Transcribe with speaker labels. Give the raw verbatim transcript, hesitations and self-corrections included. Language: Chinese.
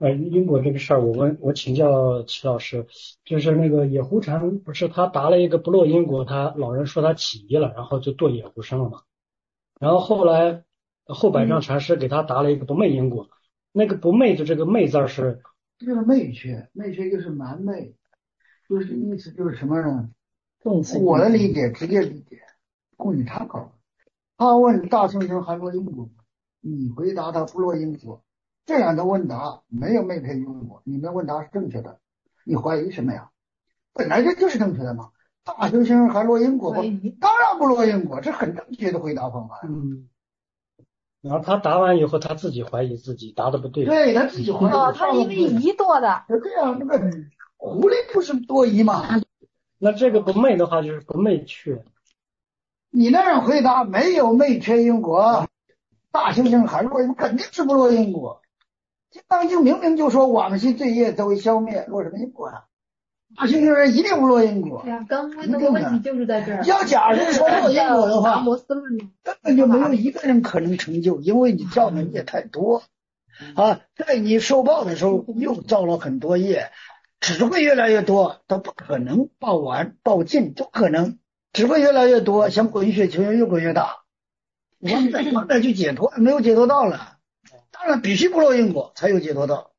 Speaker 1: 呃，因果这个事儿，我问我请教齐老师，就是那个野狐禅不是他答了一个不落因果，他老人说他起疑了，然后就堕野狐生了嘛。然后后来后百丈
Speaker 2: 嗯，
Speaker 1: 禅师给他答了一个不昧因果，那个不昧的这个昧字儿是
Speaker 2: 这个昧缺，昧缺就是蛮昧，就是意思就是什么呢？
Speaker 3: 动词
Speaker 2: 我的
Speaker 3: 引
Speaker 2: 理解，直接理解，供你参考。他问大圣生还落因果，你回答他不落因果，这样的问答没有昧配因果，你的问答是正确的，你怀疑什么呀？本来这就是正确的嘛。大修行人还落因果吗？当然不落因果，这很正确的回答方法呀。
Speaker 1: 嗯，然后他答完以后，他自己怀疑自己答的不对。
Speaker 2: 对他自己怀疑，
Speaker 4: 哦，他是因为疑多的。
Speaker 2: 就这样，那个狐狸不是多疑吗？
Speaker 1: 那这个不昧的话，就是不昧缺。
Speaker 2: 你那样回答没有昧缺因果，大修行还落因，肯定是不落因果。金刚经明明就说往昔罪业则为消灭，落什么因果啊？大修行人一定不落因果。
Speaker 4: 对呀，刚问的问题就是在这儿。
Speaker 2: 要假如说落因果的话，
Speaker 4: 达摩斯论呢，
Speaker 2: 根本就没有一个人可能成就，因为你造的业太多啊，在你受报的时候又造了很多业，只会越来越多，都不可能报完报尽，不可能，只会越来越多，像滚雪球越滚越大。往再往再去解脱，没有解脱道了，当然必须不落因果才有解脱道。